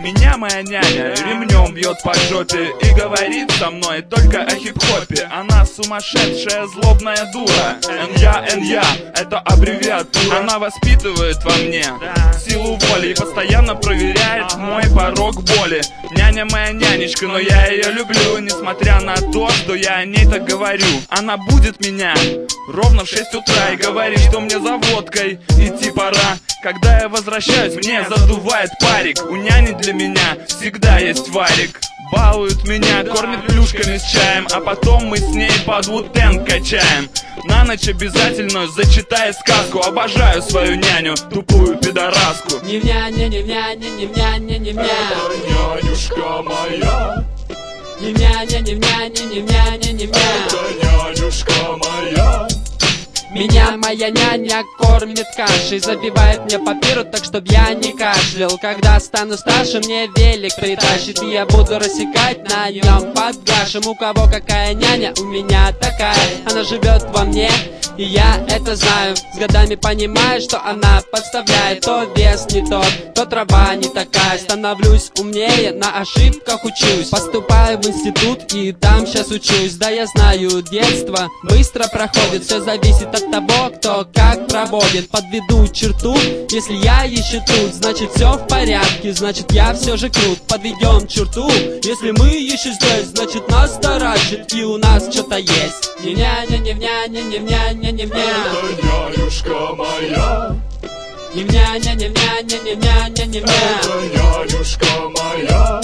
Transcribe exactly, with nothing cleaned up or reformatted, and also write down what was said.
Меня моя няня ремнем бьет по жопе и говорит со мной только о хип-хопе. Она сумасшедшая, злобная дура. эн-я, эн-я, это аббревиатура. Она воспитывает во мне силу воли и постоянно проверяет мой порог боли. Няня моя нянечка, но я ее люблю, несмотря на то, что я о ней так говорю. Она будет меня ровно в шесть утра и говорит, что мне за водкой идти пора. Когда я возвращаюсь, мне задувает парик. У няни для меня всегда есть варик. Балует меня, кормит плюшками с чаем, а потом мы с ней под Ву-Тэнг качаем. На ночь обязательно зачитай сказку. Обожаю свою няню, тупую пидораску. Не в няня, не в няня, не в няня, не в няня. Это нянюшка моя. Не в няня, не в няня, не в няня, не в няня. Это нянюшка моя. Меня моя няня кормит кашей, забивает мне папиру так, чтоб я не кашлял. Когда стану старше, мне велик притащит, и я буду рассекать на нем под гашем. У кого какая няня, у меня такая. Она живет во мне, и я это знаю. С годами понимаю, что она подставляет. То вес не тот, то трава не такая. Становлюсь умнее, на ошибках учусь. Поступаю в институт и там сейчас учусь. Да, я знаю, детство быстро проходит. Все зависит от того, кто как проводит. Подведу черту, если я еще тут, значит все в порядке, значит я все же крут. Подведем черту, если мы еще здесь, значит нас дорачит и у нас что-то есть. Не в няня, не в няня, не в няня, не в няня. Это нянюшка моя. Не в няня, не в няня, не в няня, не в няня. Это нянюшка моя.